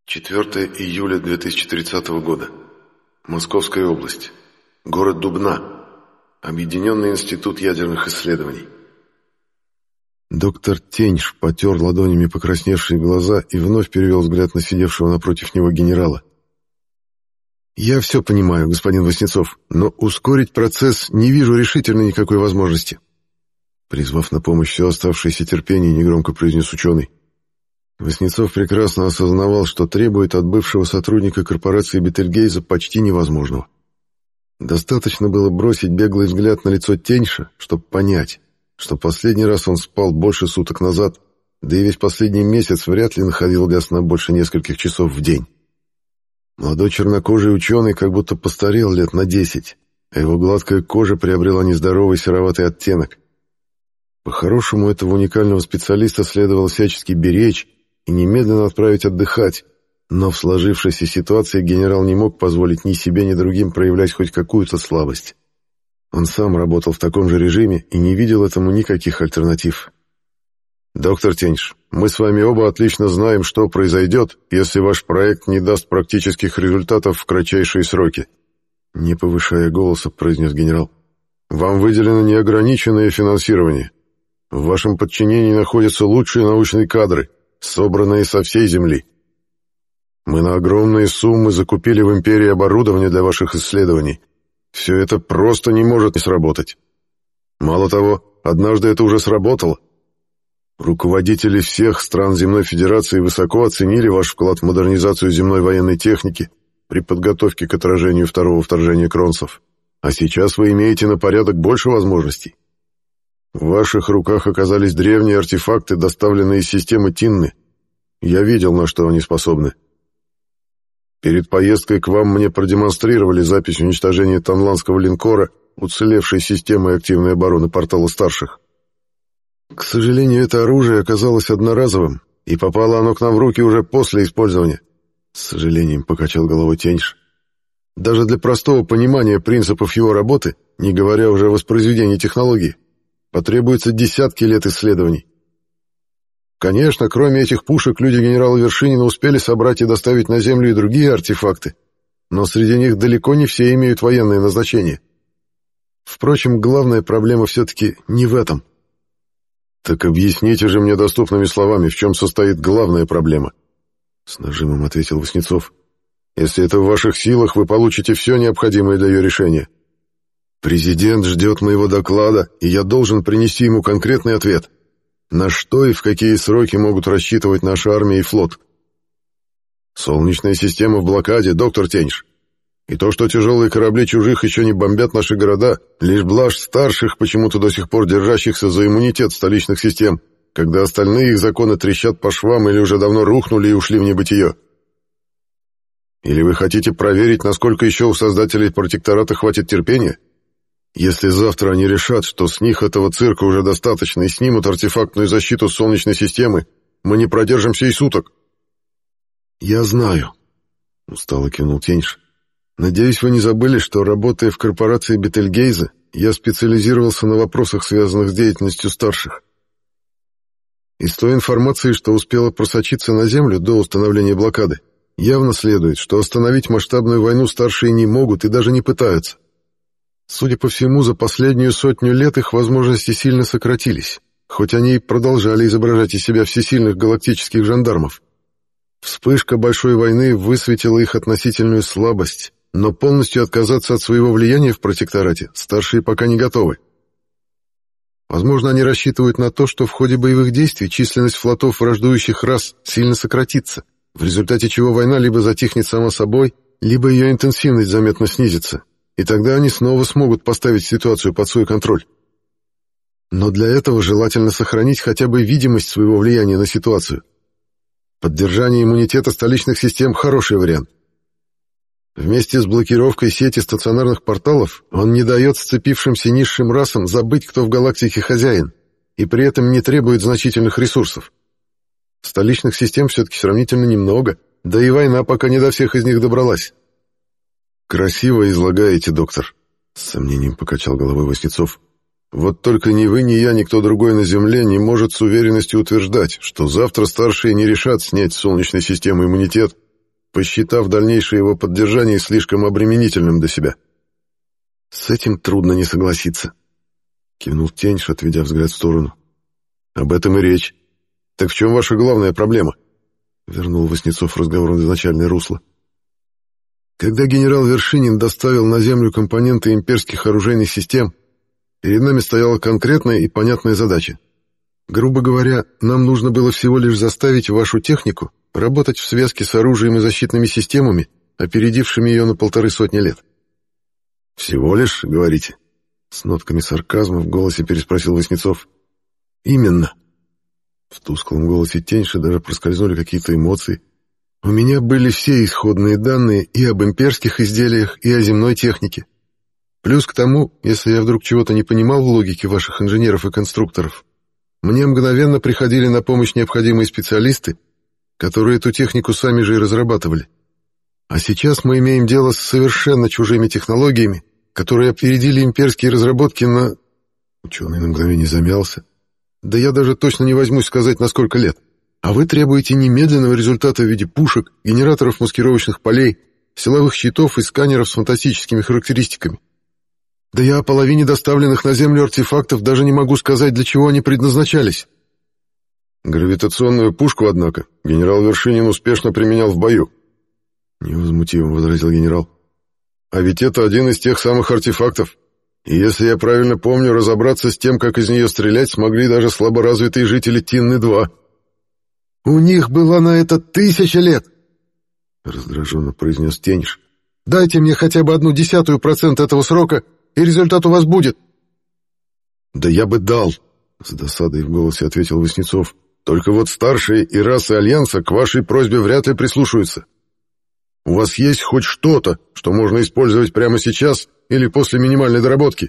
4 июля 2030 года. Московская область. Город Дубна. Объединенный институт ядерных исследований. Доктор Теньш потер ладонями покрасневшие глаза и вновь перевел взгляд на сидевшего напротив него генерала. «Я все понимаю, господин Васнецов, но ускорить процесс не вижу решительно никакой возможности». Призвав на помощь все оставшееся терпение, негромко произнес ученый. Васнецов прекрасно осознавал, что требует от бывшего сотрудника корпорации Бетельгейза почти невозможного. Достаточно было бросить беглый взгляд на лицо Теньша, чтобы понять, что последний раз он спал больше суток назад, да и весь последний месяц вряд ли находил для сна больше нескольких часов в день. Молодой чернокожий ученый как будто постарел лет на 10, а его гладкая кожа приобрела нездоровый сероватый оттенок. По-хорошему, этого уникального специалиста следовало всячески беречь и немедленно отправить отдыхать, но в сложившейся ситуации генерал не мог позволить ни себе, ни другим проявлять хоть какую-то слабость. Он сам работал в таком же режиме и не видел этому никаких альтернатив. «Доктор Теньш, мы с вами оба отлично знаем, что произойдет, если ваш проект не даст практических результатов в кратчайшие сроки», не повышая голоса, произнес генерал. «Вам выделено неограниченное финансирование. В вашем подчинении находятся лучшие научные кадры, собранные со всей Земли. Мы на огромные суммы закупили в империи оборудование для ваших исследований. Все это просто не может не сработать. Мало того, однажды это уже сработало. Руководители всех стран Земной Федерации высоко оценили ваш вклад в модернизацию земной военной техники при подготовке к отражению второго вторжения кронцев. А сейчас вы имеете на порядок больше возможностей. В ваших руках оказались древние артефакты, доставленные из системы Тинны. Я видел, на что они способны. Перед поездкой к вам мне продемонстрировали запись уничтожения танланского линкора, уцелевшей системой активной обороны портала старших. К сожалению, это оружие оказалось одноразовым, и попало оно к нам в руки уже после использования. С сожалением покачал головой Теньш. Даже для простого понимания принципов его работы, не говоря уже о воспроизведении технологии, потребуется десятки лет исследований. Конечно, кроме этих пушек, люди генерала Вершинина успели собрать и доставить на Землю и другие артефакты, но среди них далеко не все имеют военное назначение. Впрочем, главная проблема все-таки не в этом. «Так объясните же мне доступными словами, в чем состоит главная проблема», — с нажимом ответил Васнецов. «Если это в ваших силах, вы получите все необходимое для ее решения. Президент ждет моего доклада, и я должен принести ему конкретный ответ. На что и в какие сроки могут рассчитывать наша армия и флот? Солнечная система в блокаде, доктор Теньш. И то, что тяжелые корабли чужих еще не бомбят наши города, лишь блажь старших, почему-то до сих пор держащихся за иммунитет столичных систем, когда остальные их законы трещат по швам или уже давно рухнули и ушли в небытие. Или вы хотите проверить, насколько еще у создателей протектората хватит терпения? Если завтра они решат, что с них этого цирка уже достаточно и снимут артефактную защиту Солнечной системы, мы не продержимся и суток». «Я знаю», — устало кивнул Теньш. «Надеюсь, вы не забыли, что, работая в корпорации Бетельгейза, я специализировался на вопросах, связанных с деятельностью старших. Из той информации, что успела просочиться на Землю до установления блокады, явно следует, что остановить масштабную войну старшие не могут и даже не пытаются. Судя по всему, за последнюю 100 лет их возможности сильно сократились, хоть они и продолжали изображать из себя всесильных галактических жандармов. Вспышка большой войны высветила их относительную слабость, но полностью отказаться от своего влияния в протекторате старшие пока не готовы. Возможно, они рассчитывают на то, что в ходе боевых действий численность флотов враждующих рас сильно сократится, в результате чего война либо затихнет сама собой, либо ее интенсивность заметно снизится, и тогда они снова смогут поставить ситуацию под свой контроль. Но для этого желательно сохранить хотя бы видимость своего влияния на ситуацию. Поддержание иммунитета столичных систем – хороший вариант. Вместе с блокировкой сети стационарных порталов он не дает сцепившимся низшим расам забыть, кто в галактике хозяин, и при этом не требует значительных ресурсов. Столичных систем все-таки сравнительно немного, да и война пока не до всех из них добралась. «Красиво излагаете, доктор», — с сомнением покачал головой Васнецов. «Вот только ни вы, ни я, никто другой на Земле не может с уверенностью утверждать, что завтра старшие не решат снять с Солнечной системы иммунитет посчитав дальнейшее его поддержание слишком обременительным для себя. «С этим трудно не согласиться», — кивнул Теньш, отведя взгляд в сторону. «Об этом и речь. Так в чем ваша главная проблема?» — вернул Васнецов разговор в изначальное русло. «Когда генерал Вершинин доставил на Землю компоненты имперских оружейных систем, перед нами стояла конкретная и понятная задача. Грубо говоря, нам нужно было всего лишь заставить вашу технику работать в связке с оружием и защитными системами, опередившими ее на 150 лет». «Всего лишь, говорите?» — с нотками сарказма в голосе переспросил Васнецов. «Именно». В тусклом голосе Теньша даже проскользнули какие-то эмоции. «У меня были все исходные данные и об имперских изделиях, и о земной технике. Плюс к тому, если я вдруг чего-то не понимал в логике ваших инженеров и конструкторов, мне мгновенно приходили на помощь необходимые специалисты, которые эту технику сами же и разрабатывали. А сейчас мы имеем дело с совершенно чужими технологиями, которые опередили имперские разработки на...» Ученый на мгновение замялся. «Да я даже точно не возьмусь сказать, на сколько лет. А вы требуете немедленного результата в виде пушек, генераторов маскировочных полей, силовых щитов и сканеров с фантастическими характеристиками. Да я о половине доставленных на Землю артефактов даже не могу сказать, для чего они предназначались». «Гравитационную пушку, однако, генерал Вершинин успешно применял в бою», — невозмутимо возразил генерал. «А ведь это один из тех самых артефактов. И если я правильно помню, разобраться с тем, как из нее стрелять, смогли даже слаборазвитые жители Тинны-2». «У них была на это 1000 лет!» — раздраженно произнес Теньш. «Дайте мне хотя бы 0,1% этого срока, и результат у вас будет». «Да я бы дал», — с досадой в голосе ответил Васнецов. «Только вот старшие и расы Альянса к вашей просьбе вряд ли прислушаются. У вас есть хоть что-то, что можно использовать прямо сейчас или после минимальной доработки?»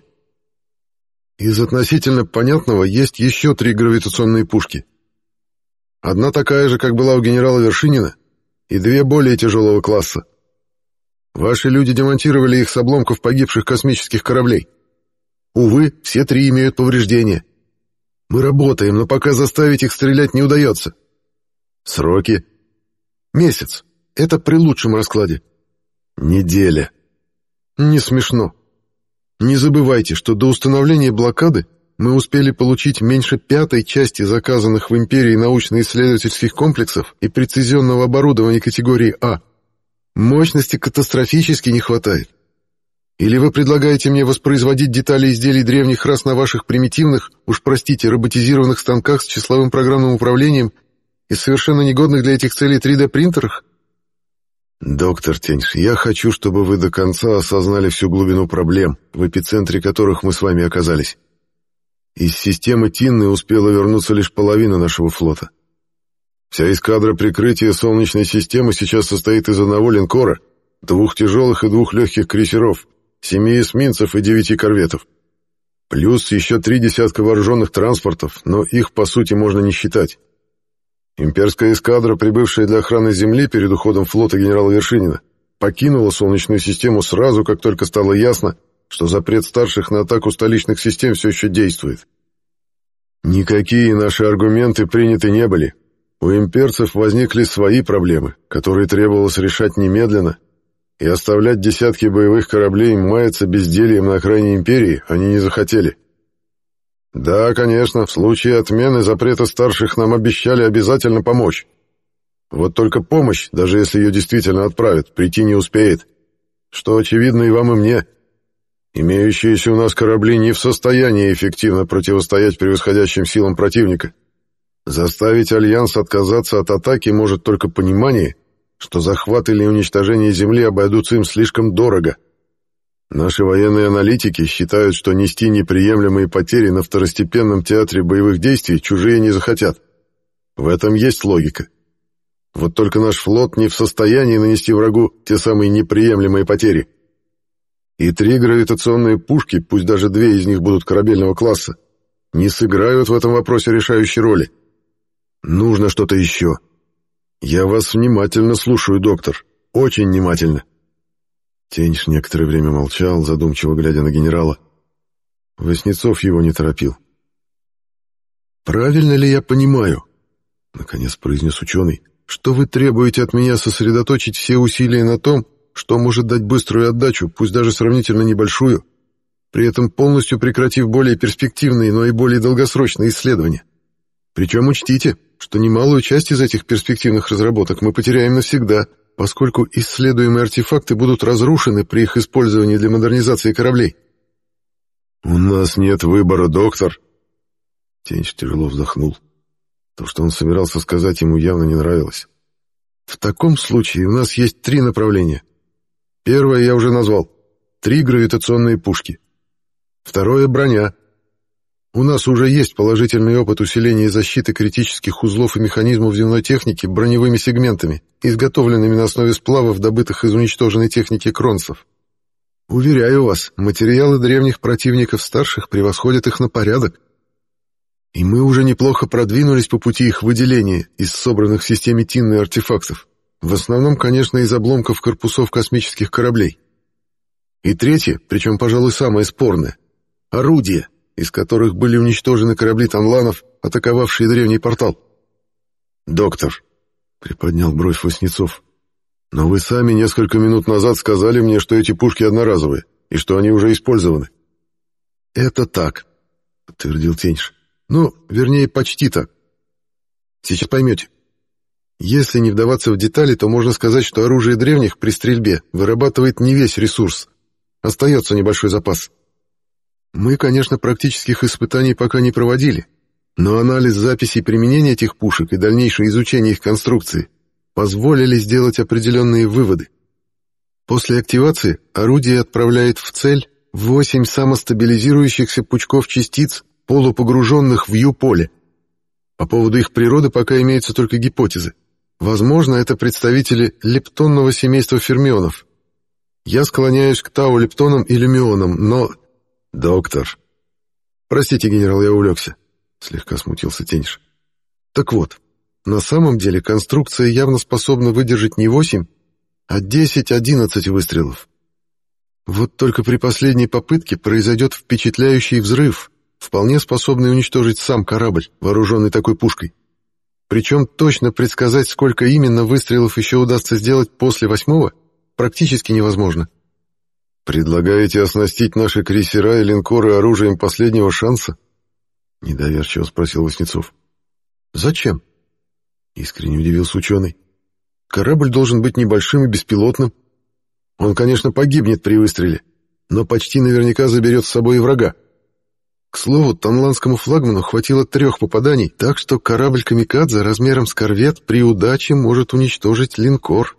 «Из относительно понятного есть еще 3 гравитационные пушки. Одна такая же, как была у генерала Вершинина, и 2 более тяжелого класса. Ваши люди демонтировали их с обломков погибших космических кораблей. Увы, все 3 имеют повреждения. Мы работаем, но пока заставить их стрелять не удается. Сроки? Месяц. Это при лучшем раскладе. Неделя. Не смешно. Не забывайте, что до установления блокады мы успели получить меньше 1/5 части заказанных в империи научно-исследовательских комплексов и прецизионного оборудования категории А. Мощности катастрофически не хватает. Или вы предлагаете мне воспроизводить детали изделий древних рас на ваших примитивных, уж простите, роботизированных станках с числовым программным управлением и совершенно негодных для этих целей 3D-принтерах? «Доктор Теньш, я хочу, чтобы вы до конца осознали всю глубину проблем, в эпицентре которых мы с вами оказались. Из системы Тинны успела вернуться лишь половина нашего флота. Вся эскадра прикрытия Солнечной системы сейчас состоит из одного линкора, 2 тяжелых и 2 легких крейсеров, 7 эсминцев и 9 корветов. Плюс еще 3 десятка вооруженных транспортов, но их, по сути, можно не считать. Имперская эскадра, прибывшая для охраны Земли перед уходом флота генерала Вершинина, покинула Солнечную систему сразу, как только стало ясно, что запрет старших на атаку столичных систем все еще действует. Никакие наши аргументы приняты не были. У имперцев возникли свои проблемы, которые требовалось решать немедленно, и оставлять десятки боевых кораблей маяться бездельем на окраине империи они не захотели. Да, конечно, в случае отмены запрета старших нам обещали обязательно помочь. Вот только помощь, даже если ее действительно отправят, прийти не успеет. Что очевидно и вам, и мне. Имеющиеся у нас корабли не в состоянии эффективно противостоять превосходящим силам противника. Заставить Альянс отказаться от атаки может только понимание, что захват или уничтожение Земли обойдутся им слишком дорого. Наши военные аналитики считают, что нести неприемлемые потери на второстепенном театре боевых действий чужие не захотят. В этом есть логика. Вот только наш флот не в состоянии нанести врагу те самые неприемлемые потери. И 3 гравитационные пушки, пусть даже 2 из них будут корабельного класса, не сыграют в этом вопросе решающей роли. Нужно что-то еще. Я вас внимательно слушаю, доктор. Очень внимательно. Теньш некоторое время молчал, задумчиво глядя на генерала. Васнецов его не торопил. «Правильно ли я понимаю, — наконец произнес ученый, что вы требуете от меня сосредоточить все усилия на том, что может дать быструю отдачу, пусть даже сравнительно небольшую, при этом полностью прекратив более перспективные, но и более долгосрочные исследования. Причем учтите, что немалую часть из этих перспективных разработок мы потеряем навсегда, поскольку исследуемые артефакты будут разрушены при их использовании для модернизации кораблей. «У нас нет выбора, доктор!» Тенч тяжело вздохнул. То, что он собирался сказать, ему явно не нравилось. «В таком случае у нас есть 3 направления. Первое я уже назвал. 3 гравитационные пушки. Второе — броня. У нас уже есть положительный опыт усиления защиты критических узлов и механизмов земной техники броневыми сегментами, изготовленными на основе сплавов, добытых из уничтоженной техники кронцев. Уверяю вас, материалы древних противников старших превосходят их на порядок. И мы уже неплохо продвинулись по пути их выделения из собранных в системе Тинны артефактов. В основном, конечно, из обломков корпусов космических кораблей. И третье, причем, пожалуй, самое спорное — орудия, из которых были уничтожены корабли танланов, атаковавшие древний портал. «Доктор», — приподнял бровь Васнецов, — «но вы сами несколько минут назад сказали мне, что эти пушки одноразовые, и что они уже использованы». «Это так», — подтвердил Теньш. «Ну, вернее, почти так. Сейчас поймете. Если не вдаваться в детали, то можно сказать, что оружие древних при стрельбе вырабатывает не весь ресурс. Остается небольшой запас. Мы, конечно, практических испытаний пока не проводили, но анализ записей применения этих пушек и дальнейшее изучение их конструкции позволили сделать определенные выводы. После активации орудие отправляет в цель 8 самостабилизирующихся пучков частиц, полупогруженных в Ю-поле. По поводу их природы пока имеются только гипотезы. Возможно, это представители лептонного семейства фермионов. Я склоняюсь к тау-лептонам и люмионам, но... «Доктор...» «Простите, генерал, я увлекся», — слегка смутился Теньш. «Так вот, на самом деле конструкция явно способна выдержать не 8, а 10-11 выстрелов. Вот только при последней попытке произойдет впечатляющий взрыв, вполне способный уничтожить сам корабль, вооруженный такой пушкой. Причем точно предсказать, сколько именно выстрелов еще удастся сделать после 8-го, практически невозможно». «Предлагаете оснастить наши крейсера и линкоры оружием последнего шанса?» — недоверчиво спросил Васнецов. «Зачем?» — искренне удивился ученый. «Корабль должен быть небольшим и беспилотным. Он, конечно, погибнет при выстреле, но почти наверняка заберет с собой и врага. К слову, танланскому флагману хватило 3 попаданий, так что корабль «Камикадзе» размером с корвет при удаче может уничтожить линкор».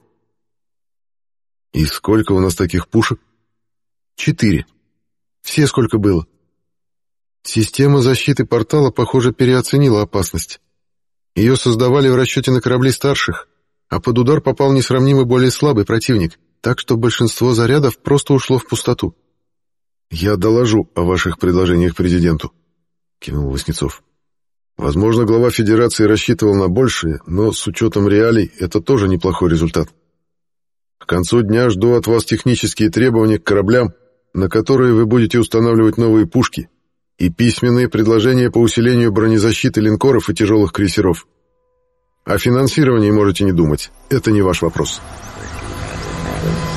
«И сколько у нас таких пушек?» 4. Все, сколько было. Система защиты портала, похоже, переоценила опасность. Ее создавали в расчете на корабли старших, а под удар попал несравнимо более слабый противник, так что большинство зарядов просто ушло в пустоту. «Я доложу о ваших предложениях президенту», — кивнул Васнецов. «Возможно, глава Федерации рассчитывал на большее, но с учетом реалий это тоже неплохой результат. К концу дня жду от вас технические требования к кораблям, на которые вы будете устанавливать новые пушки, и письменные предложения по усилению бронезащиты линкоров и тяжелых крейсеров. О финансировании можете не думать, это не ваш вопрос».